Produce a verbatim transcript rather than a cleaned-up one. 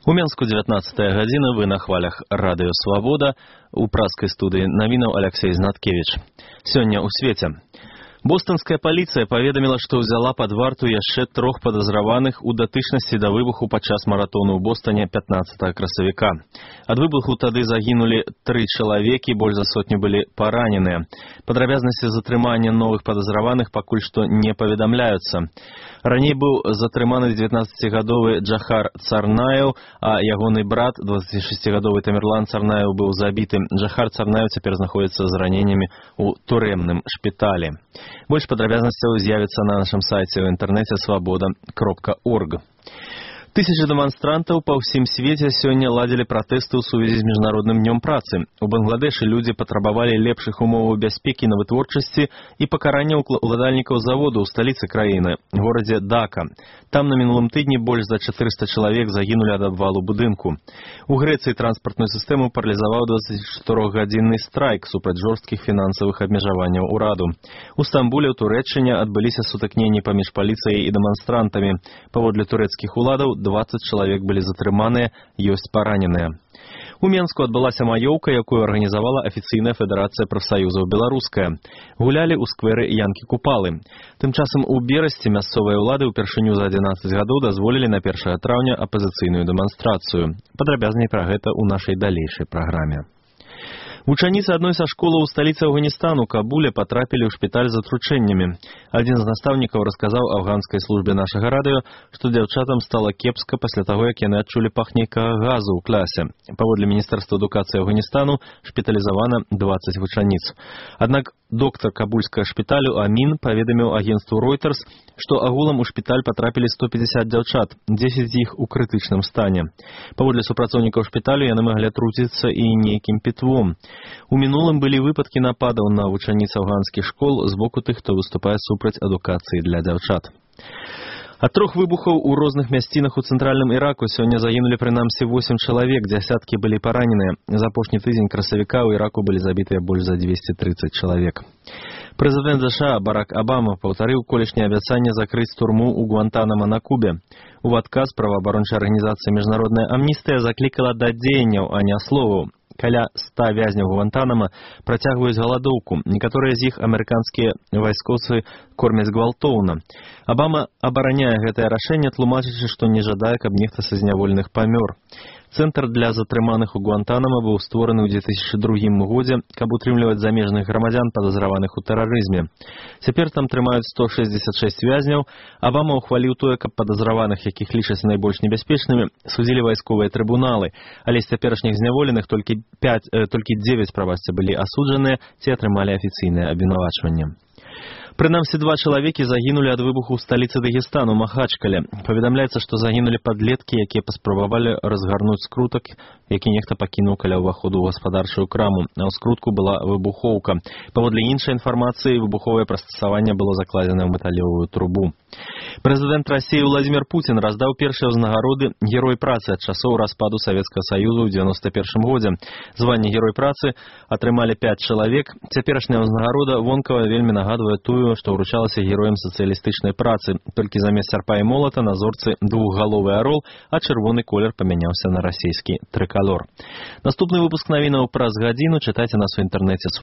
У Менску дзевятнаццатая гадзіна, вы на хвалях радыё «Свабода», у праскай студыі навінаў Алексей Знаткевич. Сёння ў свеце. Бостонская паліцыя паведаміла, што ўзяла пад варту яшчэ трох падазраваных у датычнасці да выбуху падчас маратону ў Бостоне пятнаццатага красавіка. Ад выбуху тады загінулі тры чалавекі, больш за сотню былі параненыя. Падрабязнасці затрымання новых падазраваных пакуль што не паведамляюцца. Раней быў затрыманы дзевятнаццацігадовы Джахар Царнаеў, а ягоны брат, дваццацішасцігадовы Тамерлан Царнаеў, быў забіты. Джахар Царнаеў цяпер знаходзіцца з раненнямі ў турэмным шпіталі. Больш падрабязнасцяў з'явіцца на нашым сайце ў інтэрнэце свабода кропка орг. Тысячы дэманстрантаў па ўсім свеце сёння ладзілі пратэсты ў сувязі з міжнародным днём працы. У Бангладэшы людзі патрабавалі лепшых умоваў бяспекі на вытворчасці і пакарання ўладальнікаў заводу ў сталіцы краіны, горадзе Дака. Там на мінулым тыдні больш за чатырыста чалавек загінулі ад абвалу будынку. У Грэцыі транспартную сістэму паралізаваў дваццацічатырохгадзінны страйк супраць жорсткіх фінансавых абмежаванняў ураду. У Стамбуле ў Турэччыне адбыліся сутыкненні паміж паліцыяй і дэманстрантамі. Паводле турэцкіх уладаў дваццаць чалавек былі затрыманыя, ёсць параненыя. У Менску адбылася маёўка, якую арганізавала афіцыйная федэрацыя прафсаюзаў беларуская. Гулялі ў скверы Янкі Купалы. Тым часам у Берасці мясцовыя ўлады ўпершыню за адзінаццаць гадоў дазволілі на першага траўня апазіцыйную дэманстрацыю. Падрабязней пра гэта ў нашай далейшай праграме. Вучаніцы адной са школаў у сталіцы Афганістану, Кабуле, патрапілі ў шпіталь з атручэннямі. Адзін з настаўнікаў расказаў афганскай службе нашага радыё, што дзяўчатам стала кепска пасля таго, як яны адчулі пах нейкага газу ў класе. Паводле Міністэрства адукацыі Афганістану шпіталізавана дваццаць вучаніц. Аднак доктар кабульскага шпіталю Амін паведаміў агенцтву Reuters, што агулам у шпіталь патрапілі сто пятьдесят дзяўчат, дзесяць з іх у крытычным стане. Паводле супрацоўнікаў шпіталю яны маглі атруціцца і нейкім пітвом. У мінулым былі выпадкі нападаў на вучаніц афганскіх школ з боку тых, хто выступае супраць адукацыі для дзяўчат. Ад трох выбухаў у розных мясцінах у цэнтральным Іраку сёння загінулі прынамсі восем чалавек, дзясяткі былі параненыя. За апошні тыдзень красавіка ў Іраку былі забітыя больш за двести тридцать чалавек. Прэзідэнт ЗША Барак Абама паўтарыў колішняе абяцанне закрыць турму ў Гуантанамо на Кубе. У адказ праваабарончая арганізацыя «Міжнародная амністыя» заклікала да дзеянняў, а не словаў. Каля ста вязняў Гуантанамо працягваюць галадоўку. Некаторыя з іх амерыканскія вайскоўцы кормяць гвалтоўна. Абама абараняе гэтае рашэнне, тлумачачы, што не жадае, каб нехта са зняволеных памёр. Цэнтр для затрыманых у Гуантанамо быў створаны ў две тысячы другім годзе, каб утрымліваць замежных грамадзян, падазраваных у тэрарызме. Цяпер там трымаюць сто шэсцьдзесят шэсць вязняў. Абама ўхваліў тое, каб падазраваных, якіх лічаць найбольш небяспечнымі, судзілі вайсковыя трыбуналы, але з цяперашніх зняволеных толькі пяць, э, толькі дзевяць, прабачце, былі асуджаныя ці атрымалі афіцыйнае абвінавачванне. Прынамсі два чалавекі загінулі ад выбуху ў сталіцы Дагестану, Махачкале. Паведамляецца, што загінулі падлеткі, якія паспрабавалі разгарнуць скрутак, які нехта пакінуў каля ўваходу ў гаспадарчую краму, а ў скрутку была выбухоўка. Паводле іншай інфармацыі, выбуховае прыстасаванне было закладзена ў металёвую трубу. Прэзідэнт Расіі Владзімір Пуцін раздаў першыя ўзнагароды Герой працы ад часоў распаду Савецкага Саюзу ў дзевяноста першым годзе. Званне Герой працы атрымалі пяць чалавек. Цяперашняя ўзнагарода вонкава вельмі нагадвае тую, што ўручалася героям сацыялістычнай працы. Толькі замест сярпа і молата на зорцы двухгаловы арол, а чырвоны колер памяняўся на расійскі трыкалор. Наступны выпуск навінаў праз гадзіну чытайце нас у інтэрнэце